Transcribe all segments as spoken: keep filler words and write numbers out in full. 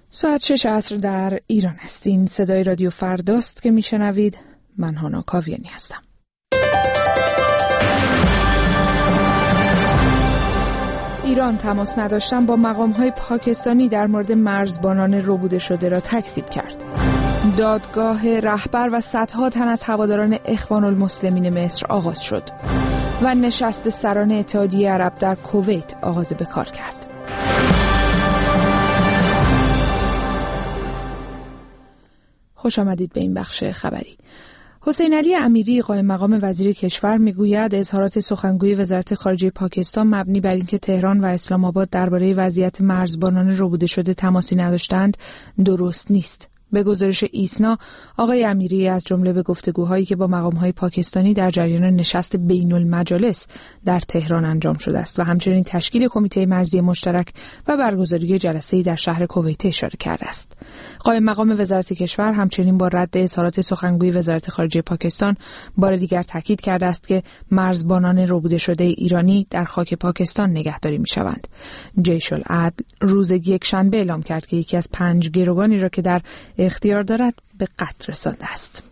ساعت شش عصر در ایران است. این صدای رادیو فرداست که میشنوید. من هانا کاویانی هستم. ایران تماس نداشتن با مقام‌های پاکستانی در مورد مرزبانان ربوده شده را تکذیب کرد. دادگاه رهبر و صدها تن از هواداران اخوان المسلمین مصر آغاز شد و نشست سران اتحادیه عرب در کویت آغاز به کار کرد. خوش آمدید به این بخش خبری. حسین علی امیری قائم مقام وزیر کشور میگوید اظهارات سخنگوی وزارت خارجه پاکستان مبنی بر اینکه تهران و اسلام آباد درباره وضعیت مرزبانان ربوده شده تماسی نداشتند درست نیست. به گزارش ایسنا، آقای امیری از جمله به گفتگوهایی که با مقام‌های پاکستانی در جریان نشست بین المجالس در تهران انجام شده است و همچنین تشکیل کمیته مرزی مشترک و برگزاری جلسه‌ای در شهر کویت اشاره کرده است. قائم مقام وزارت کشور همچنین با رد اظهارات سخنگوی وزارت خارجه پاکستان بار دیگر تاکید کرده است که مرزبانان ربوده شده ایرانی در خاک پاکستان نگهداری می‌شوند. جیش العدل روز یکشنبه اعلام کرد که یکی از پنج گروگانی را که در اختیار دارد به قتل رسانده است.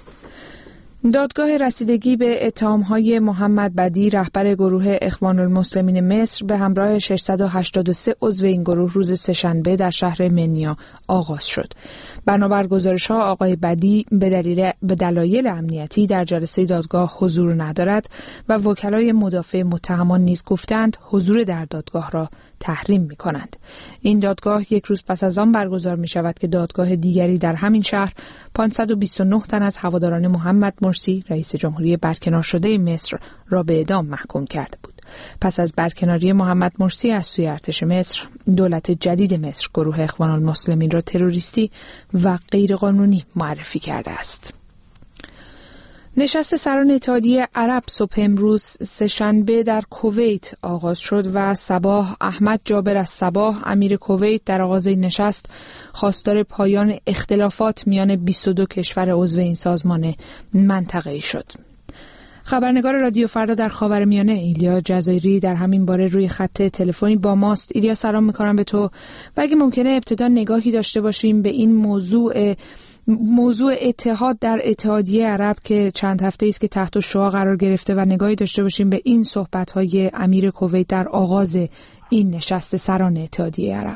دادگاه رسیدگی به اتهام‌های محمد بدی رهبر گروه اخوان المسلمین مصر به همراه ششصد و هشتاد و سه عضو این گروه روز سه‌شنبه در شهر منیا آغاز شد. بنابر گزارش‌ها آقای بدی به دلیل به دلایل امنیتی در جلسه دادگاه حضور ندارد و وکلای مدافع متهمان نیز گفتند حضور در دادگاه را تحریم می‌کنند. این دادگاه یک روز پس از آن برگزار می‌شود که دادگاه دیگری در همین شهر پانصد و بیست و نه تن از هواداران محمد مرسی رئیس جمهوری برکنار شده مصر را به اعدام محکوم کرده بود. پس از برکناری محمد مرسی از سوی ارتش مصر، دولت جدید مصر گروه اخوان المسلمین را تروریستی و غیرقانونی معرفی کرده است. نشست سران اتحادیه عرب صبح امروز سه‌شنبه در کویت آغاز شد و صباح احمد جابر از صباح امیر کویت در آغاز این نشست خواستار پایان اختلافات میان بیست و دو کشور عضو این سازمان منطقه‌ای شد. خبرنگار رادیو فردا در خاورمیانه ایلیا جزایری در همین باره روی خط تلفنی با ماست. ایلیا سلام می‌کنم به تو و اگه ممکنه ابتدا نگاهی داشته باشیم به این موضوع موضوع اتحاد در اتحادیه عرب که چند هفته است که تحت الشعاع قرار گرفته و نگاهی داشته باشیم به این صحبت‌های امیر کویت در آغاز این نشست سران اتحادیه عرب.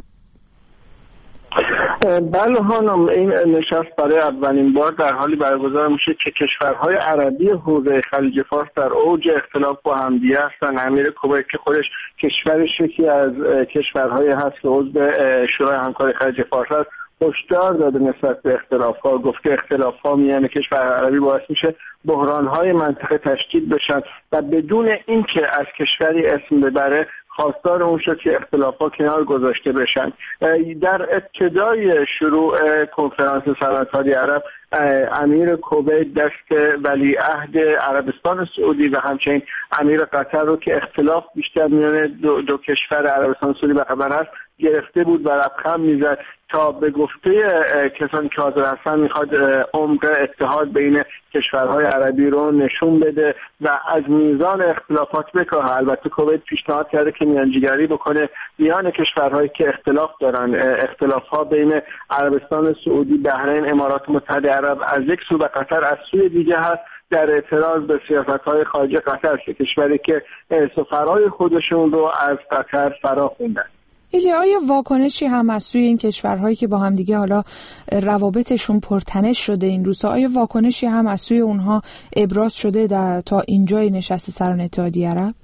بله خانم، این نشست برای اولین بار در حالی برگزار میشه که کشورهای عربی حوزه خلیج فارس در اوج اختلاف با همدیگه هستن. امیر کویت که خودش کشورش یکی از کشورهای هست که عضو شورای همکاری خلیج فارس است هشدار داده نسبت به اختلاف‌ها، گفته اختلاف‌ها میان کشورهای عربی باعث میشه بحران‌های منطقه تشکیل بشن و بدون اینکه از کشوری اسم ببره خواستار اون شد که اختلاف‌ها کنار گذاشته بشن. در ابتدای شروع کنفرانس سران اتحادیه عرب امیر کویت دست ولیعهد عربستان سعودی و همچنین امیر قطر رو که اختلاف بیشتر میان دو, دو کشور عربستان سعودی به خبر هست گرفته بود و لبخند میزد تا به گفته کسانی که حاضر هستن میخواد عمق اتحاد بین کشورهای عربی رو نشون بده و از میزان اختلافات بکاهه. البته کویت پیشنهاد کرده که میانجیگری بکنه میان کشورهایی که اختلاف دارن. اختلافها بین عربستان سعودی، بحرین، امارات متحده عرب از یک سو و قطر از سوی دیگه هست در اعتراض به سیاست‌های خارجه قطر که کشوری که سفرهای خودشون رو از قطر فرا خوندن. ایلیا، آیا واکنشی هم از سوی این کشورهایی که با هم دیگه حالا روابطشون پرتنش شده این روزها، آیا واکنشی هم از سوی اونها ابراز شده در تا اینجای نشست سران اتحادیه عرب؟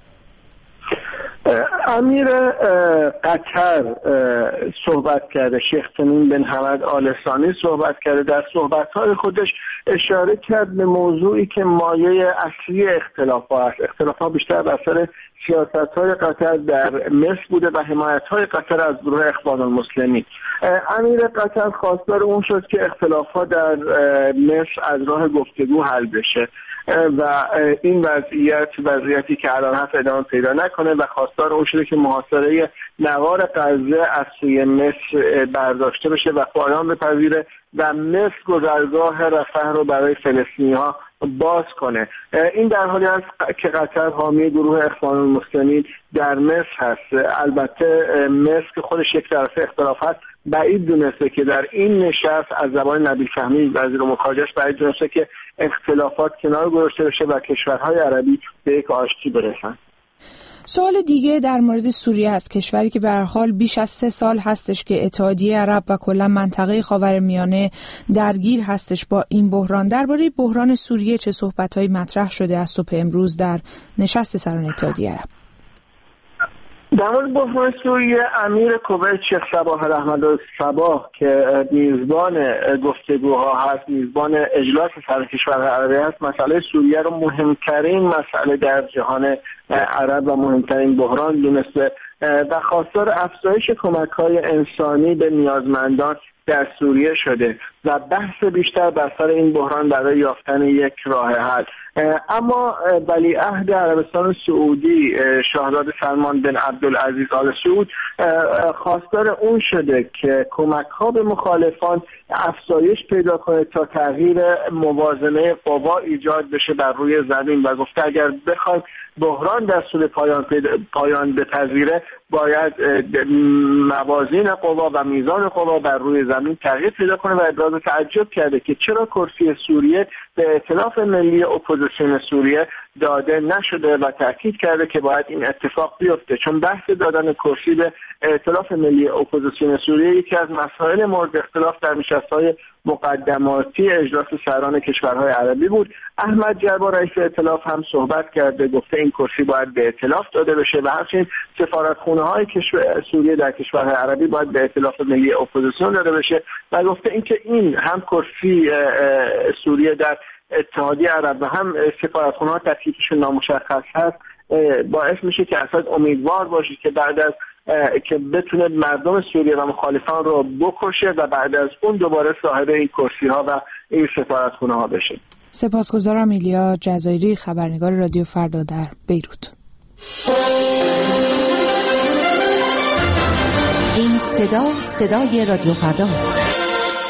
امیر قطر صحبت کرده، شیخ تمیم بن حمد آل ثانی صحبت کرده، در صحبت‌های خودش اشاره کرد به موضوعی که مایه اصلی اختلاف‌ها است. اختلاف‌ها بیشتر بر سر سیاست‌های قطر در مصر بوده و حمایت‌های قطر از گروه اخوان المسلمین. امیر قطر خواستار اون شد که اختلاف‌ها در مصر از راه گفتگو حل بشه. و این وضعیت وضعیتی که الان هست ادامه پیدا نکنه و خواستار اون شده که محاصره نوار غزه از سوی مصر برداشته بشه و پایان بپذیره و مصر گذرگاه رفح رو برای فلسطینی‌ها باز کنه. این در حالی است که قطر حامی گروه اخوان المسلمین در مصر هست. البته مصر که خودش یک طرفه اختلاف هست بعید دونسته که در این نشست از زبان نبیل فهمی وزیر امور خارجه بعید دونسته که اختلافات کنار گذاشته بشه و کشورهای عربی به یک آشتی برسن. سوال دیگه در مورد سوریه است، کشوری که به هر حال بیش از سه سال هستش که اتحادیه عرب و کلا منطقه خاورمیانه درگیر هستش با این بحران. درباره بحران سوریه چه صحبت‌هایی مطرح شده از صبح امروز در نشست سران اتحادیه عرب؟ در مورد بحران سوریه امیر کویت شیخ صباح رحمةالصباح که میزبان گفتگوها هست، میزبان اجلاس سران کشورهای عربی هست، مسئله سوریه رو مهمترین مسئله در جهان عرب و مهمترین بحران دونسته و خواستار افزایش کمک‌های انسانی به نیازمندان در سوریه شده و بحث بیشتر بر سر این بحران برای یافتن یک راه حل. اما ولیعهد عربستان سعودی شاهزاده سلمان بن عبدالعزیز آل سعود خواستار اون شده که کمک‌ها به مخالفان افزایش پیدا کنه تا تغییر موازنه قوا ایجاد بشه بر روی زمین و گفته اگر بخوایم بحران در سوی پایان پایان بپذیره باید موازین قوا و میزان قوا بر روی زمین تغییر پیدا کنه و ابراز تعجب کرده که چرا کرسی سوریه به ائتلاف ملی اپوزیسیون سوریه داده نشده و تاکید کرده که باید این اتفاق بیفته، چون بحث دادن کرسی به ائتلاف ملی اپوزیسیون سوریه یکی از مسائل مورد اختلاف در نشست‌های مقدماتی اجلاس سران کشورهای عربی بود. احمد جربا رئیس ائتلاف هم صحبت کرده، گفته این کرسی باید به ائتلاف داده بشه و همچنین سفارتخونه‌های کشور سوریه در کشورهای عربی باید به ائتلاف ملی اپوزیسیون داده بشه و گفته اینکه این هم کرسی سوریه در اتحادیه عرب و هم سفارتخونه‌ها تکلیفشون نامشخص هست باعث میشه که اسد امیدوار باشه که بعد از که بتونه مردم سوریه و مخالفان رو بکشه و بعد از اون دوباره صاحب این کرسی ها و این سفارتخونه ها بشه. سپاسگزارم. ایلیا جزایری، خبرنگار رادیو فردا در بیروت. این صدا صدای رادیو فرداست.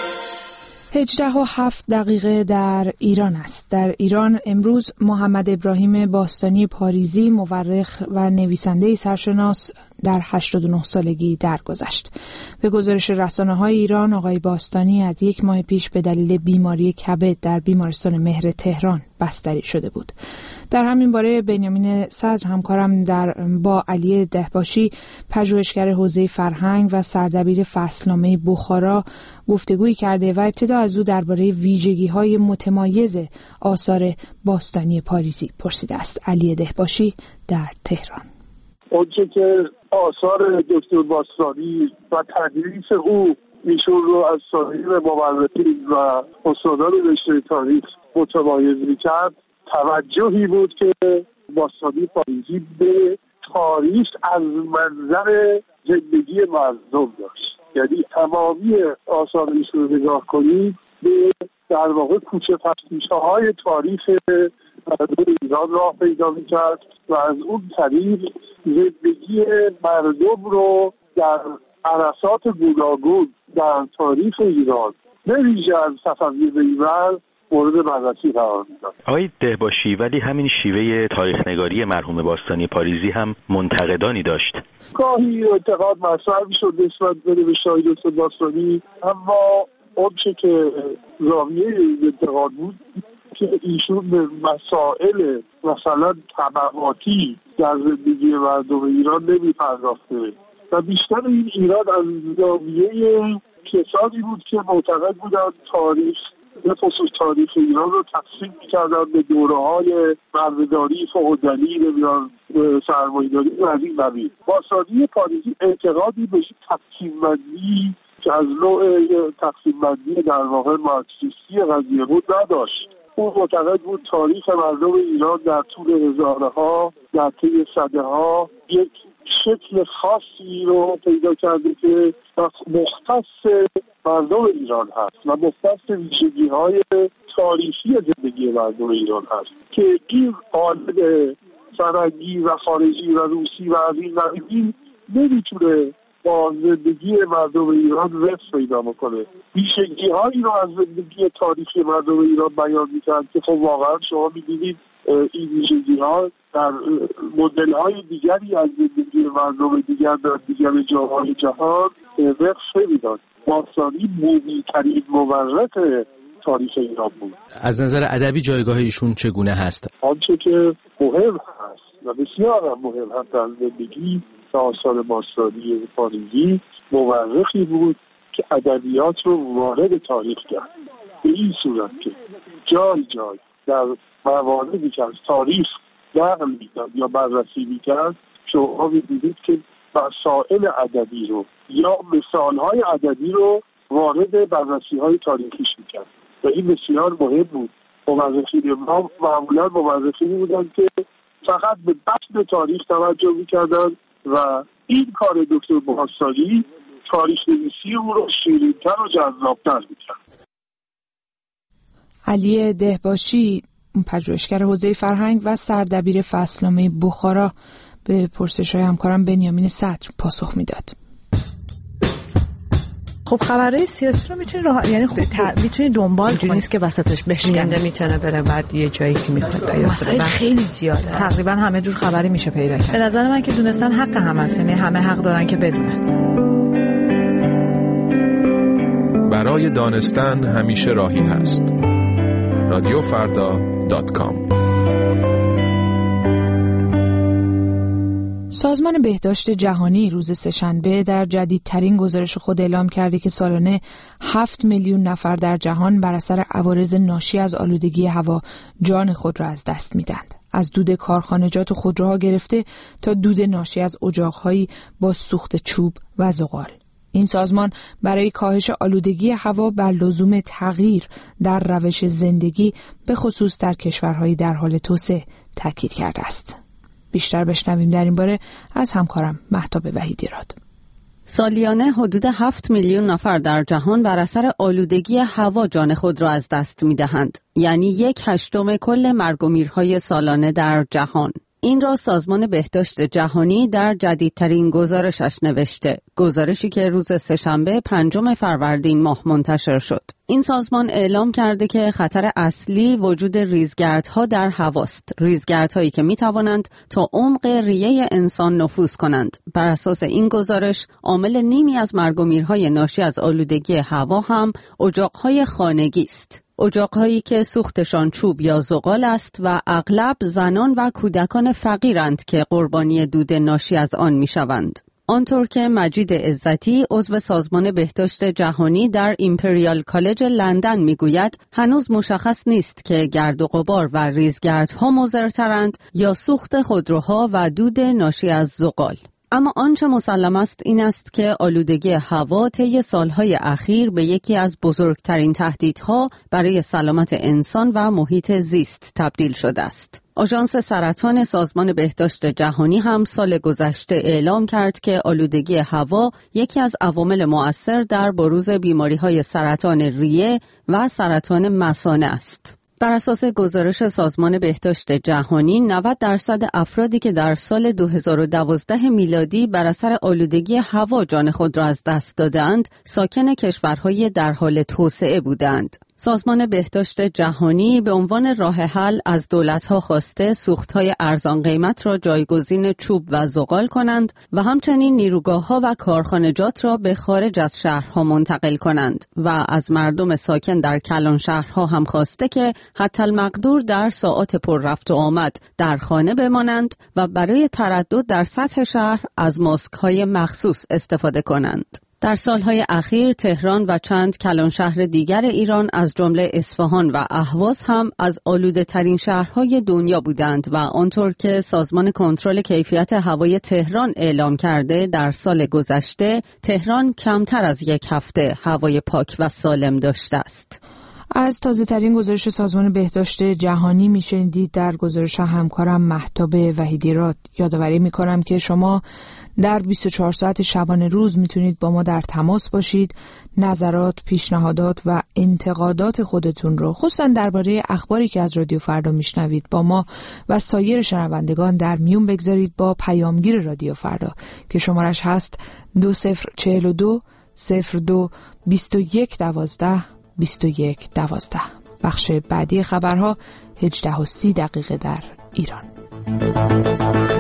هجده و هفت دقیقه در ایران است. در ایران امروز محمد ابراهیم باستانی پاریزی، مورخ و نویسنده سرشناس، در هشتاد و نه سالگی درگذشت. به گزارش رسانه‌های ایران، آقای باستانی از یک ماه پیش به دلیل بیماری کبد در بیمارستان مهر تهران بستری شده بود. در همین باره بنیامین صدر همکارم در با علی دهباشی، پژوهشگر حوزه فرهنگ و سردبیر فصلنامه بخارا، گفتگویی کرده و ابتدا از او درباره ویژگی‌های متمایز آثار باستانی پاریزی پرسیده است. علی دهباشی در تهران. اونچه که آثار دکتر باستانی و تدریس او ایشون رو از سایر مورخین و استادان رشته تاریخ متمایز می‌کرد توجهی بود که باستانی پاریزی به تاریخ از منظر زندگی مردم داشت. یعنی تمامی آثار ایشون رو نگاه کنید به در واقع کوچه پس‌پوشه‌های تاریخ مردم ایران راه پیدا می‌کرد و از اون طریق زندگی مردم رو در عرصات گوناگون در تاریخ ایران به ویژه از صفوی به ایران مورد بررسی قرار میداد. آقای دهباشی، ولی همین شیوه تاریخ‌نگاری مرحوم باستانی پاریزی هم منتقدانی داشت. گاهی انتقاد مطرح می‌شد نسبت به نوشته‌های دکتر باستانی، اما اونچه که زاویه این انتقاد بود که ایشون به مسائل مثلا طبقاتی در زندگی مردم ایران نمی‌پرداخته و بیشتر این ایران از زاویه کسانی بود که معتقد بودند تاریخ به خصوص تاریخ ایران رو تقسیم می‌کردن به دوره‌های بردهداری، فئودالی، نمیدونم سرمایه‌داری و از این قبیل. باستانی پاریزی اعتقادی به تقسیم بندی که از نوع تقسیم بندی در واقع مارکسیستی قضیه بود نداشت. او معتقد بود تاریخ مردم ایران در طول هزارها، در طی صده‌ها یک شکل خاصی رو پیدا کرده که مختص مردم ایران هست و مختص ویژگی‌های تاریخی زندگی مردم ایران هست که این قالب فرنگی و خارجی و روسی و از این قبیل نمیتونه با زندگی مردم ایران رفت پیدا بکنه. ویژگی هایی رو از زندگی تاریخی مردم ایران بیان میکنند که خب واقعا شما میبینید این ویژگی ها در مدل های دیگری از زندگی مردم دیگر در دیگر جاهای جهان رفت نمیداد. باستانی مومی ترین مورخ تاریخ ایران بود. از نظر ادبی جایگاه ایشون چگونه هست؟ آنچه که مهم هست و بسیار مهم هست در زندگی تا آثار باستانی پاریزی، مورخی بود که ادبیات رو وارد تاریخ کرد به این صورت که جای جای در مواردی که از تاریخ نقل می‌کرد یا بررسی می‌کرد شما می‌دیدید که مسائل ادبی رو یا مثال‌های ادبی رو وارد بررسی‌های تاریخیش می‌کرد و این بسیار مهم بود. مورخین ما معمولاً مورخینی بودند که فقط به بطن تاریخ توجه می‌کردند و این کار دکتر باستانی تاریخ نویسی او رو شیرین‌تر و جذاب‌تر می‌کرد. علی دهباشی، پژوهشگر حوزه فرهنگ و سردبیر فصلنامه بخارا، به پرسش‌های همکارم بنیامین صدر پاسخ میداد. خب خبرهای سیاسی رو میتونی راه... یعنی خب تر... میتونی دنبال کنی، نیست که وسطش بشکنه، میتونه بره بعد یه جایی که میخواد بیاد. مسائل خیلی زیاده، تقریبا همه جور خبری میشه پیدا کرد. به نظر من که دونستن حق همه است، یعنی همه حق دارن که بدونن. برای دانستن همیشه راهی هست. رادیو فردا دات کام. سازمان بهداشت جهانی روز سه‌شنبه در جدیدترین گزارش خود اعلام کرده که سالانه هفت میلیون نفر در جهان بر اثر عوارض ناشی از آلودگی هوا جان خود را از دست می‌دهند. از دود کارخانجات و خودروها گرفته تا دود ناشی از اجاق‌هایی با سوخت چوب و زغال. این سازمان برای کاهش آلودگی هوا بر لزوم تغییر در روش زندگی به خصوص در کشورهای در حال توسعه تاکید کرده است. بیشتر بشنویم در این باره از همکارم مهتاب وحیدی‌راد. سالیانه حدود هفت میلیون نفر در جهان بر اثر آلودگی هوا جان خود را از دست می‌دهند، یعنی یک هشتم کل مرگ و میرهای سالانه در جهان. این را سازمان بهداشت جهانی در جدیدترین گزارشش نوشته، گزارشی که روز سه‌شنبه پنجم فروردین ماه منتشر شد. این سازمان اعلام کرده که خطر اصلی وجود ریزگردها در هواست، ریزگردهایی که میتوانند تا عمق ریه انسان نفوذ کنند. بر اساس این گزارش، عامل نیمی از مرگ و میرهای ناشی از آلودگی هوا هم اجاقهای خانگی است. اجاقهایی که سوختشان چوب یا زغال است و اغلب زنان و کودکان فقیرند که قربانی دود ناشی از آن میشوند. آنطور که مجید عزتی، عضو سازمان بهداشت جهانی در ایمپریال کالج لندن میگوید، هنوز مشخص نیست که گرد و غبار و ریزگردها مضرترند یا سوخت خودروها و دود ناشی از زغال. اما آنچه مسلم است این است که آلودگی هوا طی سالهای اخیر به یکی از بزرگترین تهدیدها برای سلامت انسان و محیط زیست تبدیل شده است. آژانس سرطان سازمان بهداشت جهانی هم سال گذشته اعلام کرد که آلودگی هوا یکی از عوامل مؤثر در بروز بیماری‌های سرطان ریه و سرطان مثانه است. بر اساس گزارش سازمان بهداشت جهانی، نود درصد افرادی که در سال دو هزار و دوازده میلادی بر اثر آلودگی هوا جان خود را از دست دادند، ساکن کشورهای در حال توسعه بودند. سازمان بهداشت جهانی به عنوان راه حل از دولت‌ها خواسته سوخت‌های ارزان قیمت را جایگزین چوب و زغال کنند و همچنین نیروگاه‌ها و کارخانجات را به خارج از شهرها منتقل کنند و از مردم ساکن در کلان شهرها هم خواسته که حتی المقدور در ساعات پر رفت و آمد در خانه بمانند و برای تردد در سطح شهر از ماسک‌های مخصوص استفاده کنند. در سالهای اخیر تهران و چند کلان شهر دیگر ایران از جمله اصفهان و اهواز هم از آلوده ترین شهرهای دنیا بودند و آنطور که سازمان کنترل کیفیت هوای تهران اعلام کرده، در سال گذشته تهران کمتر از یک هفته هوای پاک و سالم داشته است. از تازه ترین گزارش سازمان بهداشت جهانی میشنیدید در گزارش همکارم مهتاب وحیدی‌راد. یادآوری میکنم که شما در بیست و چهار ساعت شبانه روز میتونید با ما در تماس باشید. نظرات، پیشنهادات و انتقادات خودتون رو خصوصا درباره اخباری که از رادیو فردا میشنوید با ما و سایر شنوندگان در میون بگذارید با پیامگیر رادیو فردا که شمارش هست دو صفر چهل و دو صفر دو بیست و یک دوازده بیست و یک دوازده. بخش بعدی خبرها هجده و سی دقیقه در ایران.